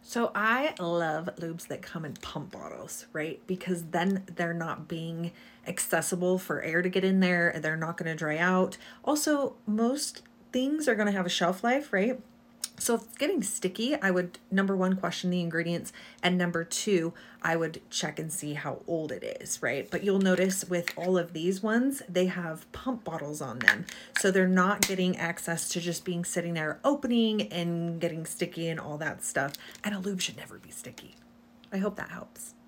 So I love lubes that come in pump bottles, right? Because then they're not being accessible for air to get in there. They're not going to dry out. Also, most things are going to have a shelf life, right? So if it's getting sticky, I would, number one, question the ingredients. And number two, I would check and see how old it is, right? But you'll notice with all of these ones, they have pump bottles on them. So they're not getting access to just being sitting there opening and getting sticky and all that stuff. And a lube should never be sticky. I hope that helps.